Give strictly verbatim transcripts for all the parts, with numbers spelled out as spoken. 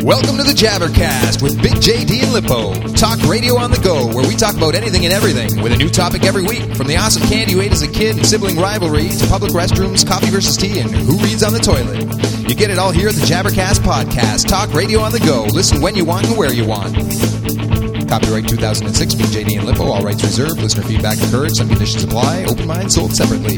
Welcome to the Jabbercast with Big J D and Lippo. Talk radio on the go, where we talk about anything and everything with a new topic every week. From the awesome candy you ate as a kid and sibling rivalry to public restrooms, coffee versus tea, and who reads on the toilet. You get it all here at the Jabbercast Podcast. Talk radio on the go. Listen when you want and where you want. Copyright two thousand six, Big J D and Lippo. All rights reserved. Listener feedback encouraged. Some conditions apply. Open mind sold separately.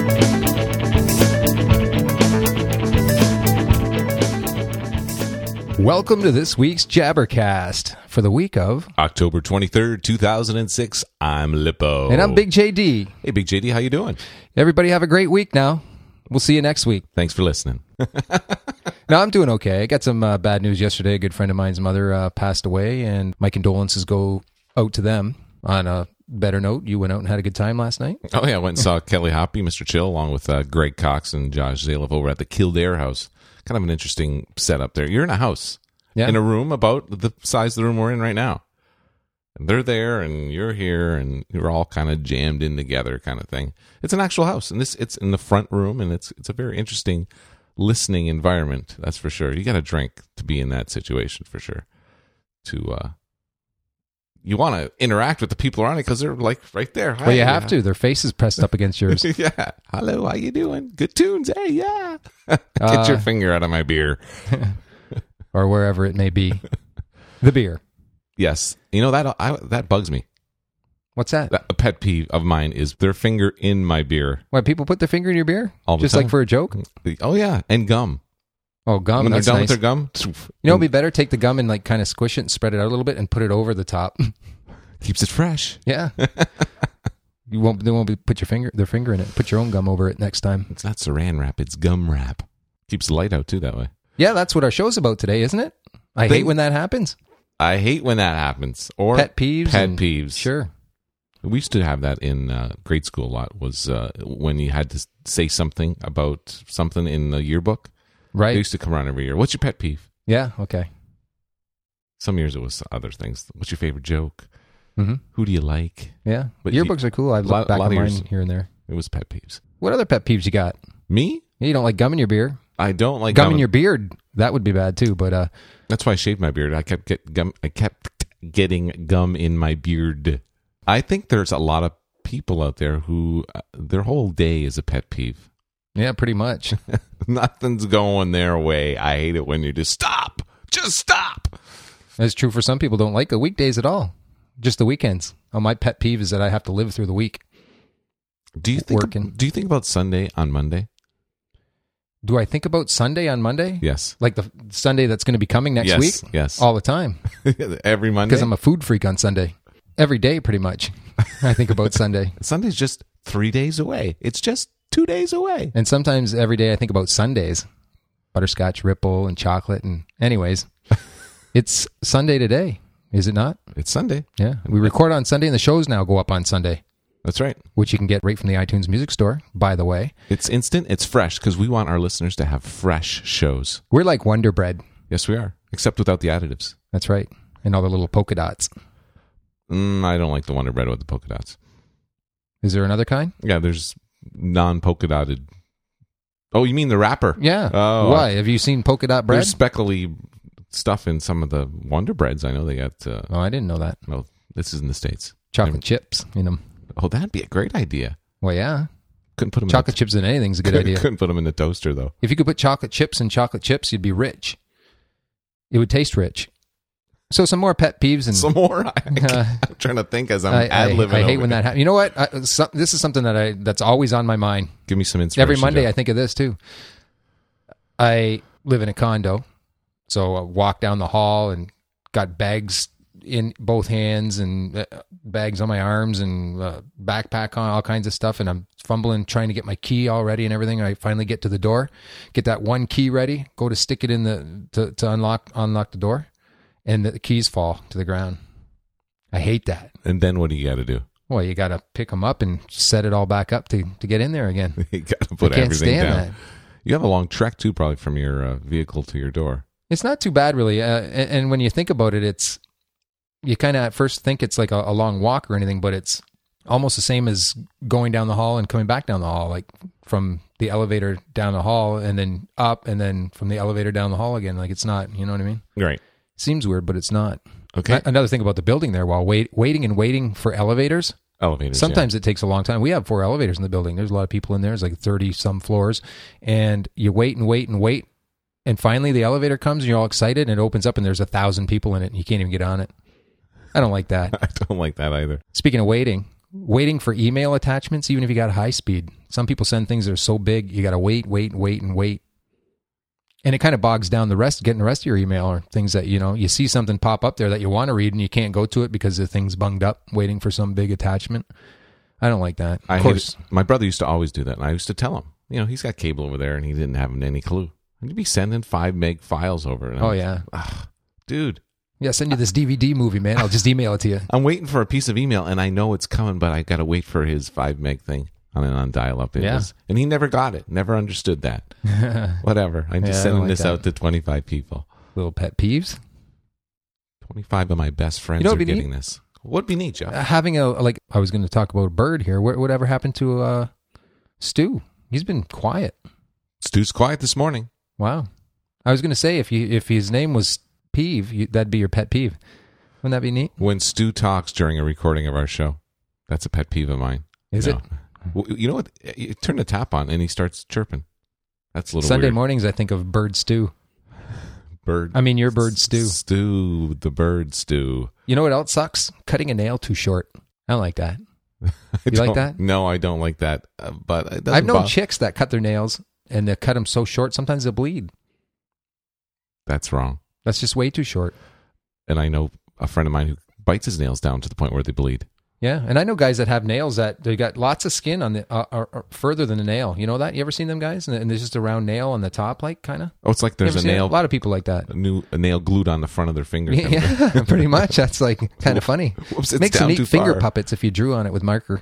Welcome to this week's Jabbercast for the week of October twenty-third, two thousand six. I'm Lippo. And I'm Big J D. Hey, Big J D, how you doing? Everybody have a great week now. We'll see you next week. Thanks for listening. No, I'm doing okay. I got some uh, bad news yesterday. A good friend of mine's mother uh, passed away, and my condolences go out to them. On a better note, you went out and had a good time last night? Oh, yeah. I went and saw Kelly Hoppy, Mister Chill, along with uh, Greg Cox and Josh Zalev over at the Kildare House. Kind of an interesting setup there. You're in a house, yeah. in a room about the size of the room we're in right now. And they're there, and you're here, and you're all kind of jammed in together kind of thing. It's an actual house, and this it's in the front room, and it's it's a very interesting listening environment, that's for sure. You got to drink to be in that situation, for sure. To uh, You want to interact with the people around it because they're like right there. Well, you have to. Their faces pressed up against yours. Yeah. Hello, how you doing? Good tunes. Hey, yeah. Get Uh, your finger out of my beer. Or wherever it may be. The beer. Yes. You know, that I, that bugs me. What's that? That, a pet peeve of mine is their finger in my beer. Why, people put their finger in your beer? All the Just time. like for a joke? Oh, yeah. And gum. Oh, gum. When they're That's done nice. with their gum. You know, it'd be better take the gum and like kind of squish it and spread it out a little bit and put it over the top. Keeps it fresh. Yeah. You won't. They won't be put your finger, their finger in it. Put your own gum over it next time. It's not saran wrap. It's gum wrap. Keeps the light out, too, that way. Yeah, that's what our show's about today, isn't it? I They- hate when that happens. I hate when that happens. Or Pet peeves. Pet and- peeves. Sure. We used to have that in uh, grade school a lot, was uh, when you had to say something about something in the yearbook. Right. They used to come around every year. What's your pet peeve? Yeah. Okay. Some years it was other things. What's your favorite joke? Mm-hmm. Who do you like? Yeah. But Yearbooks you- are cool. I lot- look back lot at of mine yours- here and there. It was pet peeves. What other pet peeves you got? Me? You don't like gum in your beer? I don't like Gum gum. in your beard? That would be bad too. But uh, That's why I shaved my beard. I kept get gum. I kept getting gum in my beard. I think there's a lot of people out there who uh, their whole day is a pet peeve. yeah, pretty much. Nothing's going their way. I hate it when you just stop. Just stop. That's true for some people. Don't like the weekdays at all. Just the weekends. Oh, my pet peeve is that I have to live through the week. Do you think? Working. Do you think about Sunday on Monday? Do I think about Sunday on Monday? Yes. Like the Sunday that's going to be coming next Yes, week? yes. All the time. Every Monday. Because I'm a food freak on Sunday. Every day, pretty much. I think about Sunday. Sunday's just three days away. It's just two days away. And sometimes every day I think about Sundays. Butterscotch Ripple and chocolate. And anyways, it's Sunday today, is it not? It's Sunday. Yeah. We record on Sunday and the shows now go up on Sunday, That's right. which you can get right from the iTunes Music Store, by the way. It's instant. It's fresh because we want our listeners to have fresh shows. We're like Wonder Bread. Yes, we are. Except without the additives. That's right. And all the little polka dots. Mm, I don't like the Wonder Bread with the polka dots. Is there another kind? Yeah, there's non-polka dotted. Oh, you mean the wrapper? Yeah. Oh, Why? Have you seen polka dot bread? There's speckly stuff in some of the Wonder Breads. I know they got. Uh, Oh, I didn't know that. no, this is in the States. Chocolate Never- chips in them. Oh, that'd be a great idea. Well, yeah. Couldn't put them. Chocolate in the, chips in anything's a good couldn't, idea. Couldn't put them in the toaster though. If you could put chocolate chips in chocolate chips, you'd be rich. It would taste rich. So some more pet peeves and Some more. I, Uh, I'm trying to think as I'm I, I, ad libbing. I hate when that happens. You know what? I, some, this is something that I that's always on my mind. Give me some inspiration. Every Monday, Joe. I think of this too. I live in a condo, so I walk down the hall and got bags in both hands and uh, bags on my arms and uh, backpack on, all kinds of stuff, and I'm fumbling trying to get my key all ready and everything. And I finally get to the door, get that one key ready, go to stick it in the to, to unlock unlock the door, and the keys fall to the ground. I hate that. And then what do you got to do? Well, you got to pick them up and set it all back up to, to get in there again. You got to put I can't everything stand down. that. You have a long trek too, probably from your uh, vehicle to your door. It's not too bad, really. Uh, and, and when you think about it, it's you kind of at first think it's like a, a long walk or anything, but it's almost the same as going down the hall and coming back down the hall, like from the elevator down the hall and then up and then from the elevator down the hall again. Like it's not, you know what I mean? Right. Seems weird, but it's not. Okay. Another thing about the building there, while wait, waiting and waiting for elevators, Elevators. sometimes it takes a long time. We have four elevators in the building. There's a lot of people in there. There's like thirty some floors, and you wait and wait and wait, and finally the elevator comes, and you're all excited, and it opens up, and there's a thousand people in it, and you can't even get on it. I don't like that. I don't like that either. Speaking of waiting, waiting for email attachments, even if you got high speed, some people send things that are so big, you got to wait, wait, wait, and wait. And it kind of bogs down the rest, getting the rest of your email or things that, you know, you see something pop up there that you want to read and you can't go to it because the thing's bunged up waiting for some big attachment. I don't like that. Of I course. hated, my brother used to always do that, and I used to tell him, you know, he's got cable over there, and he didn't have any clue. And he'd be sending five meg files over. And Oh, I'm, yeah. Ugh, dude, Yeah, send you this D V D movie, man. I'll just email it to you. I'm waiting for a piece of email, and I know it's coming, but I got to wait for his five meg thing on on dial up. It Yeah. was, and he never got it. Never understood that. Whatever. I'm just Yeah, I don't sending like this that. out to twenty-five people. Little pet peeves. twenty-five of my best friends You know are what'd be getting this. What'd be neat, Jeff? Uh, having a, like, I was going to talk about a bird here. What, whatever happened to uh, Stu? He's been quiet. Stu's quiet this morning. Wow. I was going to say, if you if his name was Peeve, you, that'd be your pet peeve. Wouldn't that be neat? When Stu talks during a recording of our show, that's a pet peeve of mine. Is No. it? Well, you know what? You turn the tap on and he starts chirping. That's a little Sunday weird. mornings, I think of bird stew. Bird. I mean, your bird stew. Stew, the bird stew. You know what else sucks? Cutting a nail too short. I don't like that. I You like don't- that? No, I don't like that. Uh, but it doesn't I've known bo- chicks that cut their nails and they cut them so short, sometimes they'll bleed. That's wrong. That's just way too short. And I know a friend of mine who bites his nails down to the point where they bleed. Yeah, and I know guys that have nails that they got lots of skin on the uh, or, or further than the nail. You know that? You ever seen them guys? And, and there's just a round nail on the top, like kind of. Oh, it's like there's a nail. A lot of people like that. A new a nail glued on the front of their finger. Yeah, pretty much. That's like kind of funny. Whoops, it's Makes some down neat too finger far. puppets if you drew on it with marker.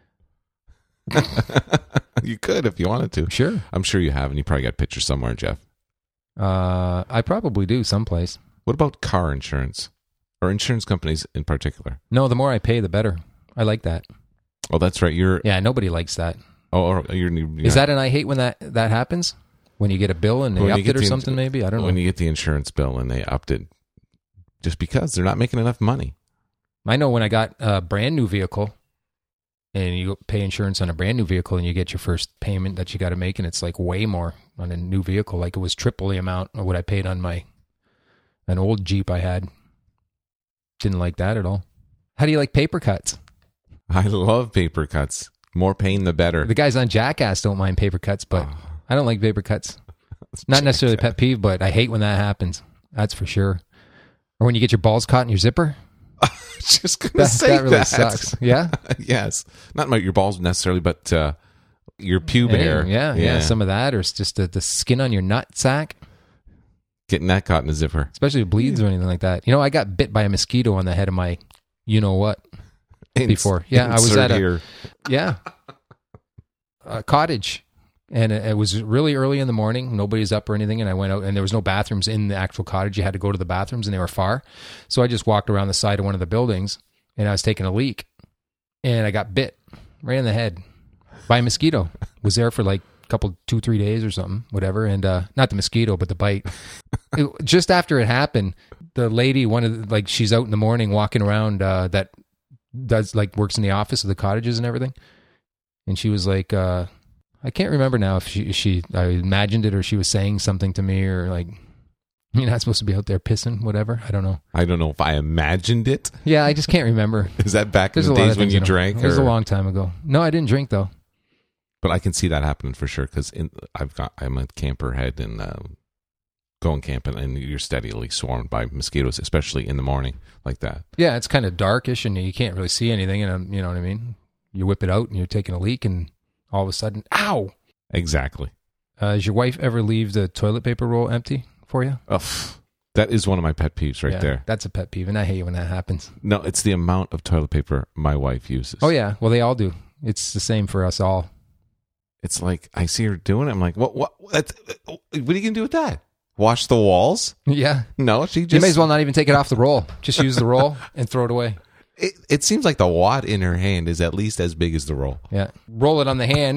You could if you wanted to. Sure. I'm sure you have, and you probably got pictures somewhere, Jeff. Uh, I probably do someplace. What about car insurance? Or insurance companies in particular? No, the more I pay, the better. I like that. Oh, that's right. You're Yeah, nobody likes that. oh, oh you're, you're Is that an I hate when that, that happens? When you get a bill and they When you upped get it or the- something, maybe? I don't when know. you get the insurance bill and they upped it just because they're not making enough money. I know when I got a brand new vehicle and you pay insurance on a brand new vehicle and you get your first payment that you got to make, and it's like way more on a new vehicle. Like it was triple the amount of what I paid on my an old Jeep I had. Didn't like that at all. How do you like paper cuts? I love paper cuts. More pain, the better. The guys on Jackass don't mind paper cuts, but I don't like paper cuts. Not necessarily a pet peeve, but I hate when that happens. That's for sure. Or when you get your balls caught in your zipper. Just gonna That, say that really that. sucks. Yeah? Yes, not my, your balls necessarily, but uh, your pube Hey, hair. yeah, yeah, Some of that, or it's just the, the skin on your nut sack. Getting that caught in a zipper. Especially if it bleeds or anything like that. You know, I got bit by a mosquito on the head of my, you know what, before. Yeah, I was Insert at a, here. yeah, a cottage. And it, it was really early in the morning. Nobody's up or anything. And I went out and there was no bathrooms in the actual cottage. You had to go to the bathrooms and they were far. So I just walked around the side of one of the buildings and I was taking a leak and I got bit right in the head by a mosquito. Was there for like a couple, two, three days or something, whatever. And uh, not the mosquito, but the bite. It, just after it happened, the lady, one of the, like she's out in the morning walking around uh, that does like works in the office of the cottages and everything. And she was like, uh, I can't remember now if she, she, I imagined it or she was saying something to me or like, you're not supposed to be out there pissing, whatever. I don't know. I don't know if I imagined it. Yeah, I just can't remember. Is that back There's in a the lot days of when things you in it. drank? It was a or- long time ago. No, I didn't drink though. But I can see that happening for sure because I've got I'm a camper head and uh, going camping and you're steadily swarmed by mosquitoes, especially in the morning like that. Yeah, it's kind of darkish and you can't really see anything. And um, you know what I mean? You whip it out and you're taking a leak and all of a sudden, ow! Exactly. Uh, does your wife ever leave the toilet paper roll empty for you? Ugh, that is one of my pet peeves right Yeah, there. That's a pet peeve, and I hate when that happens. No, it's the amount of toilet paper my wife uses. Oh yeah, well they all do. It's the same for us all. It's like I see her doing it. I'm like, what? What? That's, what are you gonna do with that? Wash the walls? Yeah, No, she just. you may as well not even take it off the roll. Just use the roll and throw it away. It, it seems like the wad in her hand is at least as big as the roll. Yeah, roll it on the hand,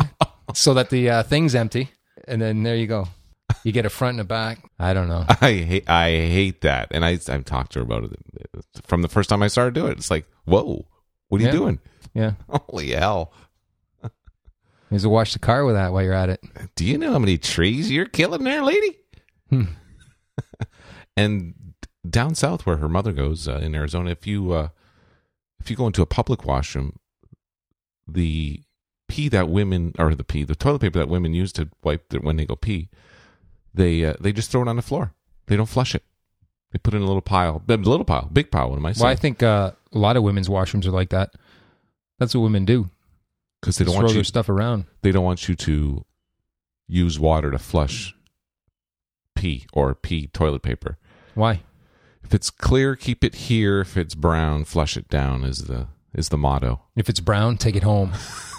so that the uh, thing's empty, and then there you go. You get a front and a back. I don't know. I hate I hate that, and I I've talked to her about it from the first time I started doing it. It's like, whoa, what are Yeah. you doing? Yeah. Holy hell! You have to wash the car with that while you're at it. Do you know how many trees you're killing there, lady? Hmm. And down south, where her mother goes uh, in Arizona, if you uh, if you go into a public washroom, the pee that women or the pee, the toilet paper that women use to wipe their, when they go pee, they uh, they just throw it on the floor. They don't flush it. They put it in a little pile, a little pile, big pile. What am I saying? Well, I think uh, a lot of women's washrooms are like that. That's what women do. Because they don't Just want throw you. their stuff around. They don't want you to use water to flush pee or pee toilet paper. Why? If it's clear, keep it here. If it's brown, flush it down. Is the is the motto. If it's brown, take it home.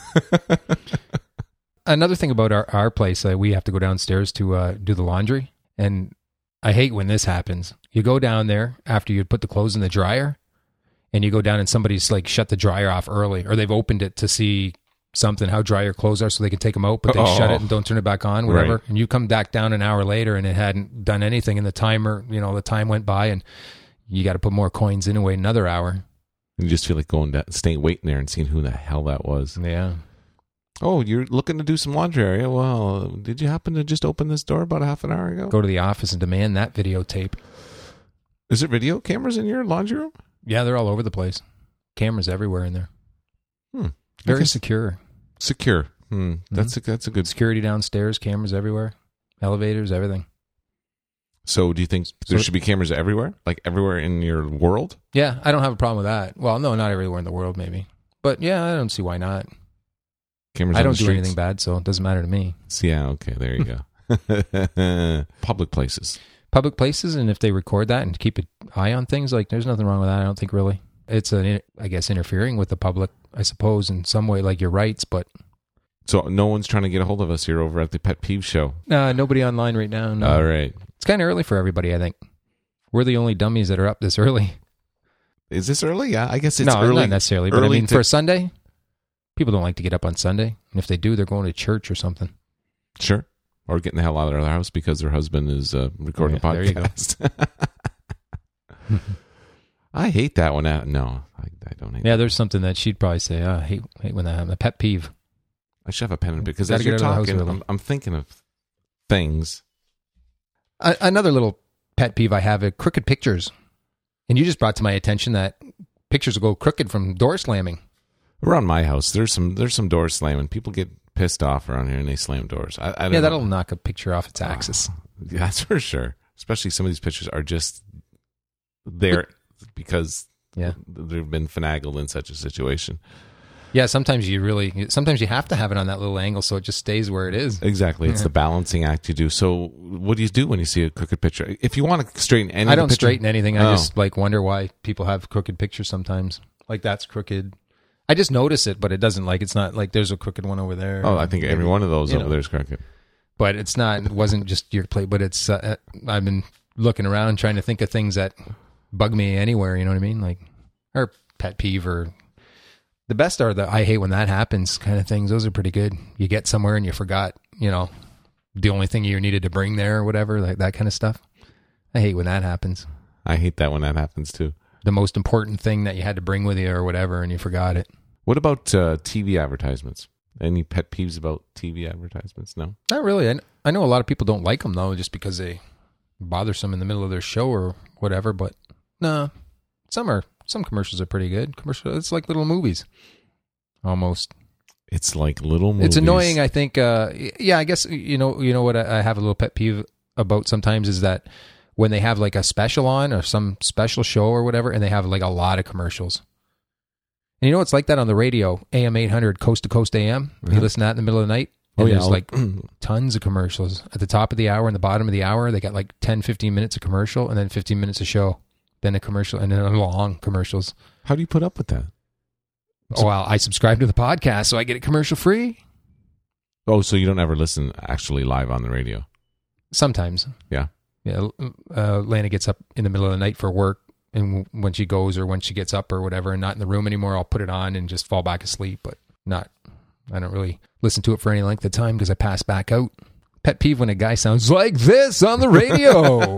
Another thing about our, our place, uh, we have to go downstairs to uh, do the laundry. And I hate when this happens. You go down there after you put the clothes in the dryer, and you go down and somebody's like shut the dryer off early, or they've opened it to see something, how dry your clothes are so they can take them out, but they Oh. shut it and don't turn it back on, whatever. Right. And you come back down an hour later and it hadn't done anything, and the timer, you know, the time went by, and you got to put more coins in and wait another hour. You just feel like going down, staying, waiting there and seeing who the hell that was. Yeah. Oh, you're looking to do some laundry area? Well, did you happen to just open this door about a half an hour ago? Go to the office and demand that videotape. Is there video cameras in your laundry room? Yeah, they're all over the place. Cameras everywhere in there. Hmm. Very Okay. secure. Secure. Hmm. That's a that's a good. Security downstairs, cameras everywhere, elevators, everything. So, do you think there So- should be cameras everywhere, like everywhere in your world? Yeah, I don't have a problem with that. Well, no, not everywhere in the world, maybe. But yeah, I don't see why not. Cameras. I on don't the do streets? anything bad, so it doesn't matter to me. So, yeah. Okay. There you go. Public places. Public places, and if they record that and keep an eye on things, like there's nothing wrong with that. I don't think really. It's an, I guess, interfering with the public, I suppose, in some way, like your rights. But So no one's trying to get a hold of us here over at the Pet Peeve Show. uh, nobody online right now. No. All right. It's kind of early for everybody, I think. We're the only dummies that are up this early. Is this early? Yeah, I guess it's no, early. not necessarily. But I early mean, to- for a Sunday, people don't like to get up on Sunday. And if they do, they're going to church or something. Sure. Or getting the hell out of their house because their husband is uh, recording Yeah, a there you go. podcast. I hate that one. Uh, No, I, I don't hate Yeah, that. there's something that she'd probably say, oh, I hate, hate when that happens. A pet peeve. I should have a pen and because Gotta as you're get out of the house talking, early. I'm, I'm thinking of things. A- another little pet peeve I have are crooked pictures. And you just brought to my attention that pictures will go crooked from door slamming. Around my house, there's some there's some doors slamming. People get pissed off around here and they slam doors. I, I don't Yeah, know. that'll knock a picture off its axis. Yeah, that's for sure. Especially some of these pictures are just there because Yeah. they've been finagled in such a situation. Yeah, sometimes you really, sometimes you have to have it on that little angle so it just stays where it is. Exactly. It's Yeah. the balancing act you do. So what do you do when you see a crooked picture? If you want to straighten any I of the don't picture- straighten anything. I Oh. just like wonder why people have crooked pictures sometimes. Like that's crooked. I just notice it, but it doesn't like, it's not like there's a crooked one over there. Oh, I think every one of those You over know. there is crooked. But it's not, it wasn't just your plate, but it's, uh, I've been looking around trying to think of things that bug me anywhere, you know what I mean? Like, or pet peeve or the best are the I hate when that happens kind of things. Those are pretty good. You get somewhere and you forgot, you know, the only thing you needed to bring there or whatever, like that kind of stuff. I hate when that happens. I hate that when that happens too. The most important thing that you had to bring with you or whatever, and you forgot it. What about uh, T V advertisements? Any pet peeves about T V advertisements? No? Not really. I, I know a lot of people don't like them though, just because they bother some in the middle of their show or whatever. But no, some are. Some commercials are pretty good. Commercial, it's like little movies, almost. It's like little movies. It's annoying. I think. Uh, yeah, I guess you know. You know what I, I have a little pet peeve about sometimes is that when they have like a special on or some special show or whatever, and they have like a lot of commercials. And you know it's like that on the radio, A M eight hundred, Coast to Coast A M. You Uh-huh. listen to that in the middle of the night. Oh, And yeah. there's like tons of commercials at the top of the hour and the bottom of the hour. They got like ten, fifteen minutes of commercial and then fifteen minutes of show, then a commercial and then a long commercials. How do you put up with that? Oh, well, I subscribe to the podcast, so I get it commercial free. Oh, so you don't ever listen actually live on the radio? Sometimes. Yeah. Yeah. Uh, Lana gets up in the middle of the night for work. And when she goes or when she gets up or whatever and not in the room anymore, I'll put it on and just fall back asleep, but not I don't really listen to it for any length of time because I pass back out. Pet peeve when a guy sounds like this on the radio.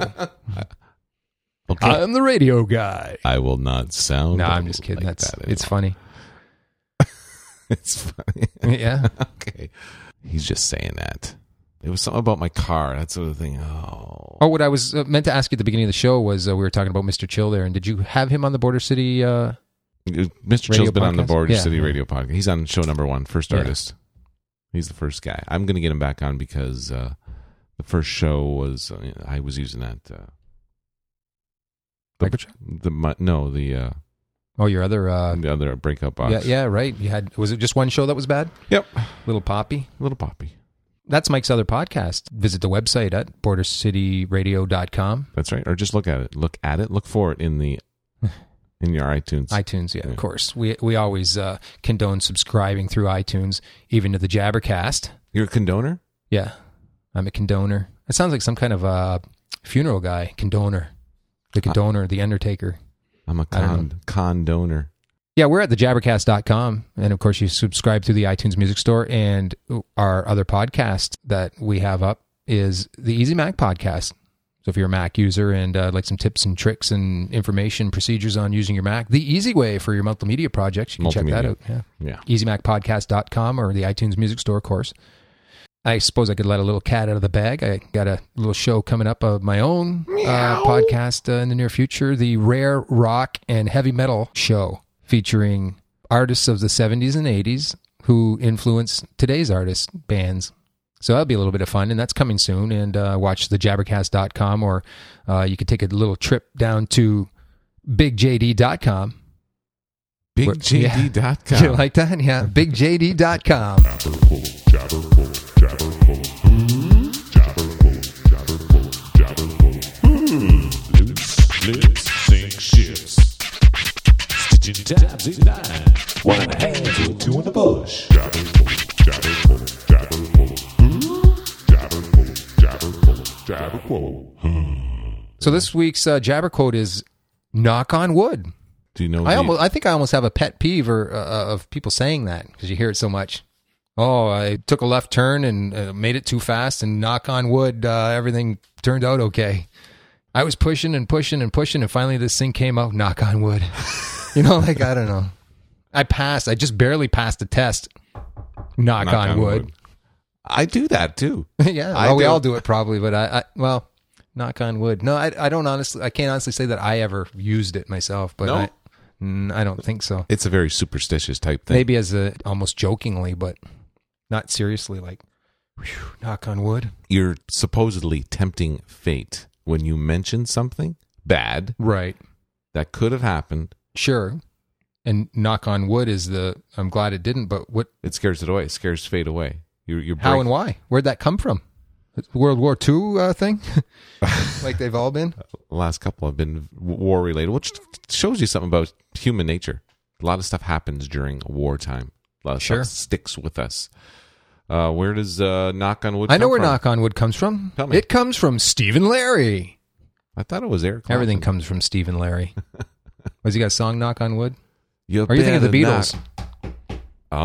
Okay. I'm the radio guy. I will not sound. No, I'm just kidding. like That's that it's funny. It's funny. Yeah. Okay. He's just saying that. It was something about my car. That sort of thing. Oh. Oh, what I was uh, meant to ask you at the beginning of the show was uh, we were talking about Mister Chill there, and did you have him on the Border City? Uh, Mister Radio Chill's been on the podcast? Border Yeah. City Radio podcast. He's on show number one, first Yeah. artist. He's the first guy. I'm going to get him back on because uh, the first show was uh, I was using that. Uh, the, Microchip? the mu- no the uh, Oh, your other. Uh, the other breakup box. yeah, yeah, right. You had. Was it just one show that was bad? Yep. Little Poppy. Little Poppy. That's Mike's other podcast. Visit the website at border city radio dot com. That's right. Or just look at it. Look at it. Look for it in the in your iTunes. iTunes, yeah, Yeah. of course. We we always uh, condone subscribing through iTunes, even to the Jabbercast. You're a condoner? Yeah, I'm a condoner. It sounds like some kind of uh, funeral guy. Condoner. The condoner, the undertaker. I'm a I don't con condoner. Yeah, we're at the jabbercast dot com. And of course, you subscribe through the iTunes Music Store. And our other podcast that we have up is the Easy Mac Podcast. So if you're a Mac user and uh, like some tips and tricks and information, procedures on using your Mac, the easy way for your multimedia projects, you can check that Multimedia. out. Yeah. Yeah. easy mac podcast dot com or the iTunes Music Store, of course. I suppose I could let a little cat out of the bag. I got a little show coming up of my own uh, podcast uh, in the near future, the Rare Rock and Heavy Metal Show, featuring artists of the seventies and eighties who influence today's artists, bands. So that'll be a little bit of fun, and that's coming soon. And uh, watch the jabbercast dot com, or uh, you could take a little trip down to big j d dot com. big j d dot com. You like that? Yeah, big j d dot com. Jabberful, jabberful, jabberful. Hmm? Jabberful, jabberful, jabberful. Hmm. Loose lips sink ships. Stitching tabs in nine. One in the hands with two in the bush. Jabberful, jabberful, jabberful. Hmm? Jabberful, jabberful, jabberful. Hmm. So this week's uh, Jabber quote is "knock on wood." Do you know? I the- almost, I think I almost have a pet peeve or uh, of people saying that because you hear it so much. Oh, I took a left turn and uh, made it too fast, and knock on wood, uh, everything turned out okay. I was pushing and pushing and pushing, and finally this thing came out. Knock on wood. You know, like I don't know. I passed. I just barely passed the test. Knock, Knock on, on wood. wood. I do that too. Yeah, I well, we do. all do it probably, but I, I well, knock on wood. No, I, I don't honestly. I can't honestly say that I ever used it myself, but No? I, mm, I don't think so. It's a very superstitious type thing. Maybe as a almost jokingly, but not seriously. Like, whew, knock on wood. You're supposedly tempting fate when you mention something bad Right. that could have happened. Sure. And knock on wood is the. I'm glad it didn't. But what? It scares it away. It scares fate away. You're, you're How break- and why? Where'd that come from? World War Two uh, thing, like they've all been. The last couple have been war related, which shows you something about human nature. A lot of stuff happens during wartime. A lot of Sure. stuff sticks with us. Uh, where does uh, knock on wood? I know come where from? knock on wood comes from. Tell me. It comes from Stephen Larry. I thought it was Eric. Clapton. Everything comes from Stephen Larry. Was he got a song "Knock on Wood"? You Or are you thinking of the better Beatles? knock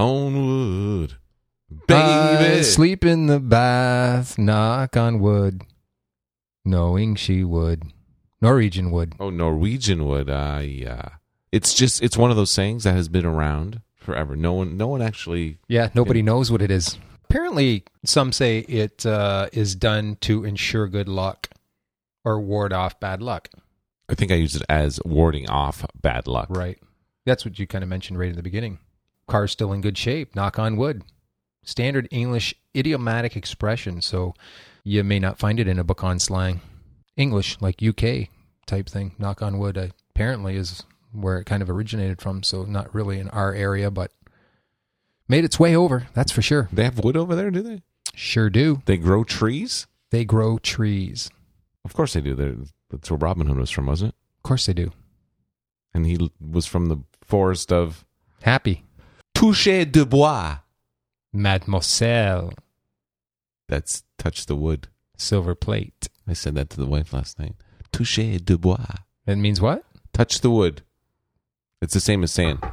on wood, I baby. sleep in the bath, knock on wood, knowing she would. Norwegian wood. Oh, Norwegian wood. Uh, yeah. It's just it's one of those sayings that has been around forever. No one, no one actually. Yeah, nobody knows what it is. Apparently, some say it uh, is done to ensure good luck or ward off bad luck. I think I use it as warding off bad luck. Right. That's what you kind of mentioned right in the beginning. Car's still in good shape, knock on wood. Standard English idiomatic expression, so you may not find it in a book on slang. English, like U K type thing, knock on wood, uh, apparently is where it kind of originated from, so not really in our area, but made its way over, that's for sure. They have wood over there, do they? Sure do. They grow trees. They grow trees. Of course they do. They're, that's where Robin Hood was from, wasn't it? Of course they do. And he l- was from the forest of Happy. Toucher de Bois. Mademoiselle. That's touch the wood. Silver plate. I said that to the wife last night. Toucher de Bois. That means what? Touch the wood. It's the same as saying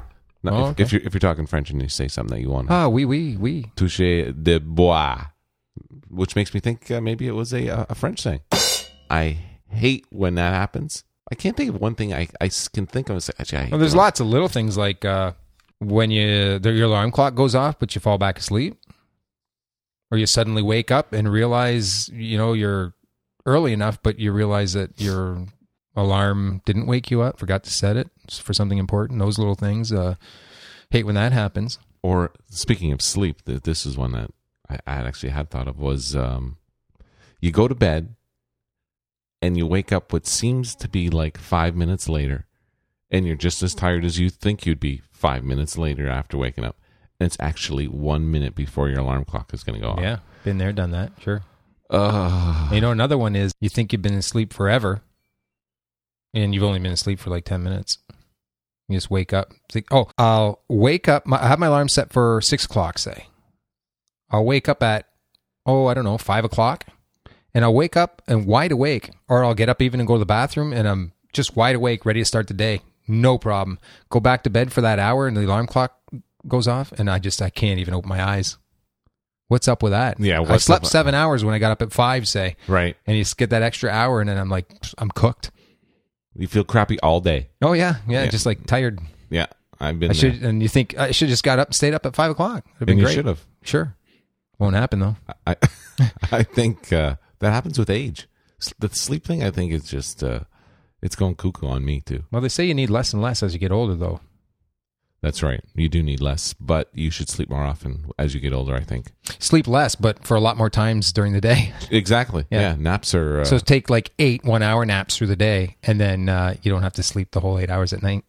No, Oh, if, okay. if you're if you're talking French and you say something that you want, Ah, oui, oui, oui. toucher de bois, which makes me think uh, maybe it was a uh, a French saying. I hate when that happens. I can't think of one thing I, I s- can think of. As, actually, I hate Well, there's that. lots of little things like uh, when you the, your alarm clock goes off, but you fall back asleep, or you suddenly wake up and realize you know you're early enough, but you realize that your alarm didn't wake you up, forgot to set it for something important. Those little things. Uh, hate when that happens. Or speaking of sleep, th- this is one that I, I had actually had thought of was um, you go to bed and you wake up what seems to be like five minutes later, and you're just as tired as you think you'd be five minutes later after waking up. And it's actually one minute before your alarm clock is going to go off. Yeah, been there, done that. Sure. Ugh. You know, another one is you think you've been asleep forever, and you've only been asleep for like ten minutes. You just wake up. Think, oh, I'll wake up. My, I have my alarm set for six o'clock, say. I'll wake up at, oh, I don't know, five o'clock. And I'll wake up and wide awake. Or I'll get up even and go to the bathroom, and I'm just wide awake, ready to start the day. No problem. Go back to bed for that hour, and the alarm clock goes off, and I just, I can't even open my eyes. What's up with that? Yeah, I what's slept up- seven hours when I got up at five, say. Right. And you just get that extra hour, and then I'm like, I'm cooked. You feel crappy all day. Oh yeah, yeah, Yeah. just like tired. Yeah, I've been I there. should, and you think I should just got up and stayed up at five o'clock. It'd been And you great. should have. Sure, won't happen though. I I think uh, that happens with age. S- The sleep thing, I think, is just uh, it's going cuckoo on me too. Well, they say you need less and less as you get older, though. That's right. You do need less, but you should sleep more often as you get older, I think. Sleep less, but for a lot more times during the day. Exactly. Yeah. Yeah, naps are. Uh, So take like eight one-hour naps through the day, and then uh, you don't have to sleep the whole eight hours at night.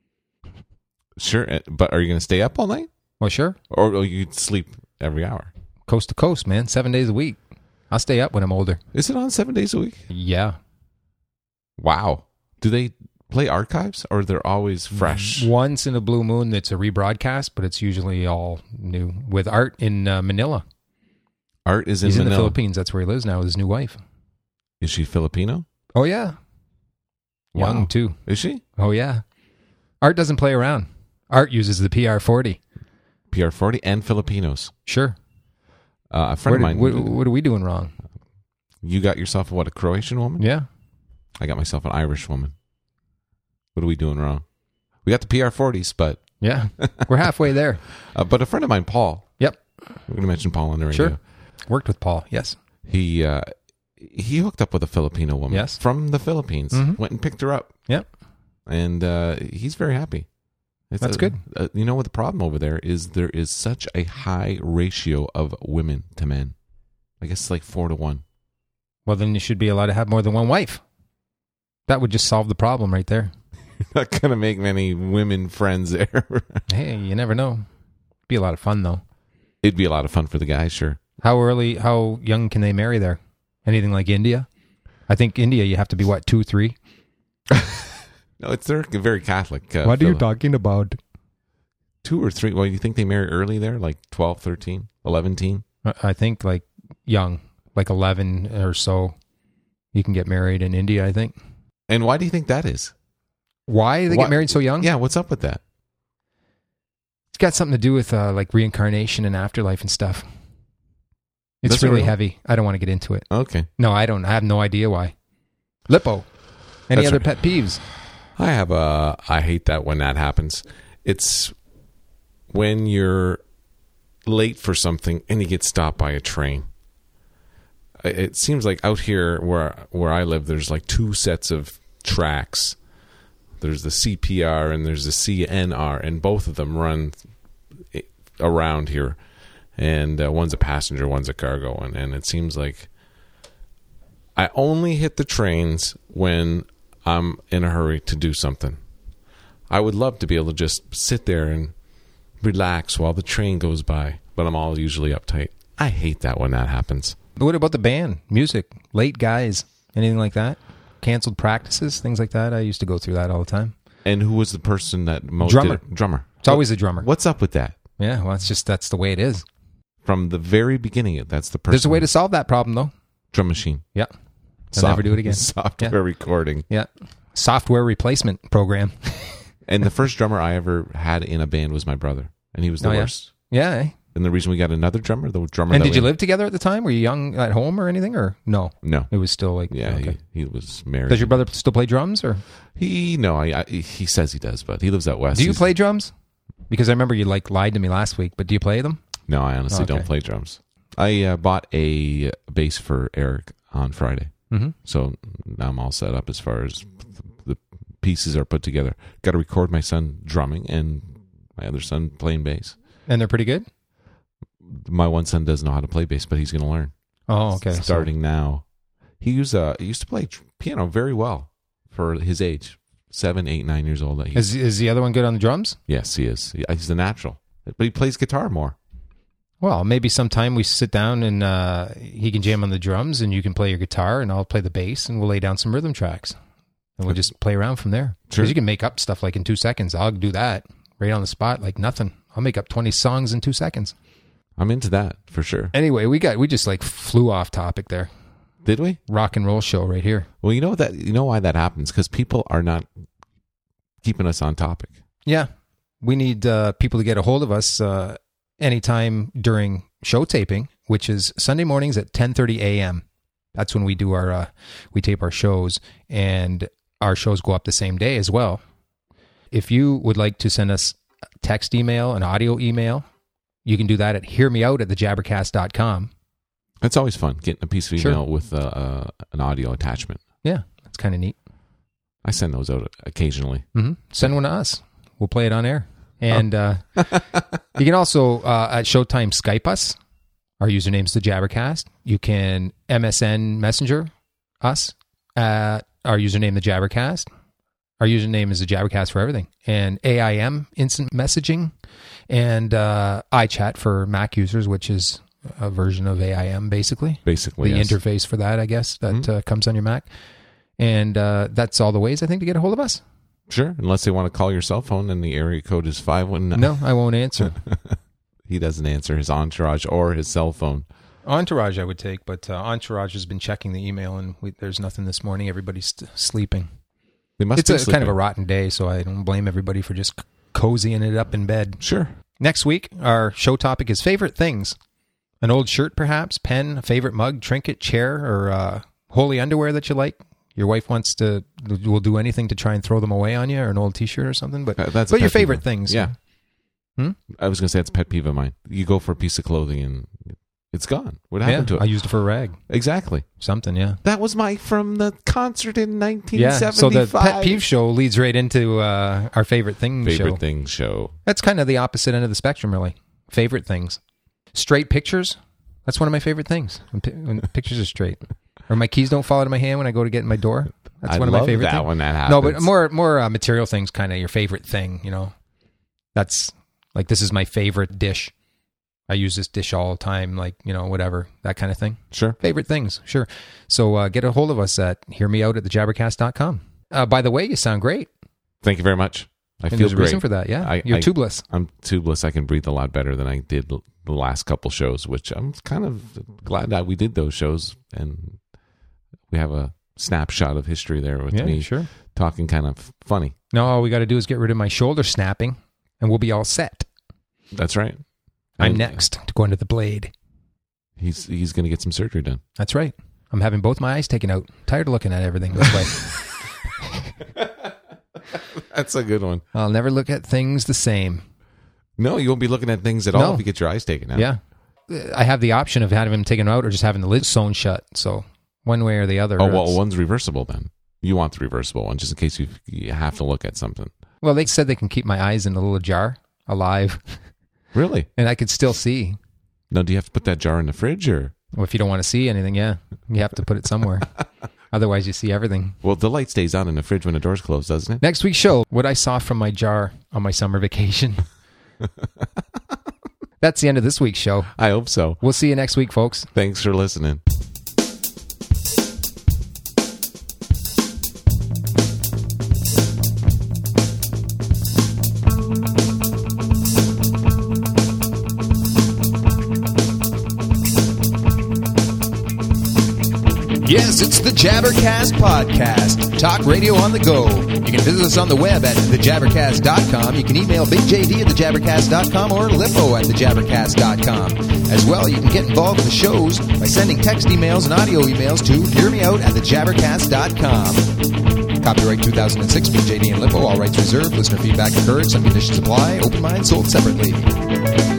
sure, uh, but are you going to stay up all night? Well, sure, Or will you sleep every hour? coast to coast, man, seven days a week. I'll stay up when I'm older. Is it on seven days a week? Yeah, Wow. Do they play archives or they're always fresh? once in a blue moon, it's a rebroadcast, but it's usually all new. With Art in uh, Manila, Art is in he's in the Manila. Philippines. That's where he lives now with his new wife. Is she Filipino? Oh yeah, young Wow. too. Is she? Oh yeah, Art doesn't play around. Art uses the P R forty. P R forty and Filipinos. Sure. Uh, a friend What, of mine. what, what are we doing wrong? You got yourself, what, a Croatian woman? Yeah. I got myself an Irish woman. What are we doing wrong? We got the P R forties, but Yeah. We're halfway there. uh, but a friend of mine, Paul. Yep. We're going to mention Paul on the radio. Sure. Worked with Paul. Yes. He uh, he hooked up with a Filipino woman. Yes. From the Philippines. Mhm. Went and picked her up, Yep. and uh, he's very happy. It's That's a- good. Uh, you know what the problem over there is? There is such a high ratio of women to men. I guess it's like four to one. Well, then you should be allowed to have more than one wife. That would just solve the problem right there. Not going to make many women friends there. Hey, you never know. Be a lot of fun though. It'd be a lot of fun for the guys, sure. How early, how young can they marry there? Anything like India? I think India, you have to be what, two, three? No, it's they're very Catholic. Uh, What are you Phil- talking about? Two or three. Well, you think they marry early there, like twelve, thirteen, eleven teen? I think like young, like eleven or so. You can get married in India, I think. And why do you think that is? Why do they Why- get married so young? Yeah, what's up with that? It's got something to do with uh, like reincarnation and afterlife and stuff. It's That's really real? heavy. I don't want to get into it. Okay. No, I don't. I have no idea why. Lippo. Any That's other right. pet peeves? I have a. I hate that when that happens. It's when you're late for something and you get stopped by a train. It seems like out here where where I live, there's like two sets of tracks. There's the C P R and there's the C N R, and both of them run around here. And uh, one's a passenger, one's a cargo one. And it seems like I only hit the trains when I'm in a hurry to do something. I would love to be able to just sit there and relax while the train goes by, but I'm all usually uptight. I hate that when that happens. But what about the band, music, late guys, anything like that? Canceled practices, things like that. I used to go through that all the time. And who was the person that most Drummer. did it? Drummer. It's always a drummer. What's up with that? Yeah, well, it's just that's the way it is. From the very beginning, that's the person. There's a way to solve that problem, though. Drum machine. Yeah, they'll never do it again. Software Yeah. recording. Yeah, software replacement program. And the first drummer I ever had in a band was my brother, and he was the Oh, yeah? worst. Yeah. eh? And the reason we got another drummer, the drummer. And that did you we- live together at the time? Were you young at home or anything? Or no? No. It was still like Yeah, Okay. he, he was married. Does your brother still play drums or He no, I, I he says he does, but he lives out west. do you He's- play drums? Because I remember you like lied to me last week, but do you play them? No, I honestly Okay. don't play drums. I uh, bought a bass for Eric on Friday, Mm-hmm. so now I'm all set up as far as the pieces are put together. Got to record my son drumming and my other son playing bass. And they're pretty good? My one son doesn't know how to play bass, but he's going to learn. Oh, okay. So- Starting now. He used uh, he used to play tr- piano very well for his age, seven, eight, nine years old. That he, is is the other one good on the drums? yes, he is. He- He's the natural, but he plays guitar more. Well, maybe sometime we sit down and uh, he can jam on the drums and you can play your guitar and I'll play the bass and we'll lay down some rhythm tracks. And we'll just play around from there. Because Sure. you can make up stuff like in two seconds. I'll do that right on the spot like nothing. I'll make up twenty songs in two seconds. I'm into that for sure. Anyway, we got we just like flew off topic there. Did we? Rock and roll show right here. Well, you know that you know why that happens because people are not keeping us on topic. Yeah. We need uh, people to get a hold of us uh, anytime during show taping, which is Sunday mornings at ten thirty a.m. That's when we do our, uh, we tape our shows, and our shows go up the same day as well. If you would like to send us a text email, an audio email, you can do that at hearmeout at the jabbercast dot com. It's always fun getting a piece of Sure. email with uh, uh, an audio attachment. Yeah, that's kind of neat. I send those out occasionally. hmm Send one to us. We'll play it on air. And uh, you can also, uh, at Showtime, Skype us. Our username's the Jabbercast. You can M S N Messenger us at our username, the Jabbercast. Our username is the Jabbercast for everything. And A I M, instant messaging. And uh, iChat for Mac users, which is a version of A I M, basically. Basically, The yes. interface for that, I guess, that Mhm. uh, comes on your Mac. And uh, that's all the ways, I think, to get a hold of us. Sure, unless they want to call your cell phone and the area code is five one nine. No, I won't answer. He doesn't answer his entourage or his cell phone. Entourage I would take, but uh, Entourage has been checking the email, and we, there's nothing this morning. Everybody's st- sleeping. They must It's be a, kind of a sleeping. rotten day, so I don't blame everybody for just c- cozying it up in bed. Sure. Next week, our show topic is favorite things. An old shirt, perhaps, pen, a favorite mug, trinket, chair, or uh, holy underwear that you like. Your wife wants to, will do anything to try and throw them away on you, or an old T-shirt or something. But, Uh, that's a but your pet peeve favorite of- things. Yeah. Hmm? I was going to say it's a pet peeve of mine. You go for a piece of clothing and it's gone. What Yeah, happened to it? I used it for a rag. Exactly. Something, yeah. That was my from the concert in nineteen Yeah, so seventy-five. the pet peeve show leads right into uh, our favorite thing favorite show. things show. That's kind of the opposite end of the spectrum, really. Favorite things. Straight pictures. That's one of my favorite things. When, pi- when pictures are straight. Or my keys don't fall out of my hand when I go to get in my door. That's I one of love my favorite that things. when that happens. No, but more more uh, material things, kind of your favorite thing, you know. That's like, this is my favorite dish. I use this dish all the time, like, you know, whatever, that kind of thing. Sure. Favorite things, sure. So uh, get a hold of us at hearmeout at the jabbercast dot com. Uh, by the way, you sound great. Thank you very much. I And feel there's a great. reason for that, yeah. I- You're I- tubeless. I'm tubeless. I can breathe a lot better than I did l- the last couple shows, which I'm kind of glad that we did those shows. And we have a snapshot of history there with Yeah, me sure. talking kind of funny. Now all we got to do is get rid of my shoulder snapping, and we'll be all set. That's right. I'm And next to go into the blade. He's he's going to get some surgery done. That's right. I'm having both my eyes taken out. Tired of looking at everything this way. That's a good one. I'll never look at things the same. No, you won't be looking at things at all No. if you get your eyes taken out. Yeah. I have the option of having them taken out or just having the lid sewn shut. So one way or the other. Oh, well, it's- one's reversible then. You want the reversible one just in case you you have to look at something. well, they said they can keep my eyes in a little jar alive, Really? and I could still see. Now, do you have to put that jar in the fridge or? Well, if you don't want to see anything, yeah, you have to put it somewhere. Otherwise, you see everything. Well, the light stays on in the fridge when the door's closed, doesn't it? Next week's show, what I saw from my jar on my summer vacation. That's the end of this week's show. I hope so. We'll see you next week, folks. Thanks for listening. Yes, it's the Jabbercast Podcast. Talk radio on the go. You can visit us on the web at the jabbercast dot com. You can email Big J D at the jabbercast dot com or Lippo at the jabbercast dot com. As well, you can get involved in the shows by sending text emails and audio emails to hearmeout at the jabbercast dot com. Copyright two thousand six, Big J D and Lippo. All rights reserved. Listener feedback encouraged. Some conditions apply. Open mind sold separately.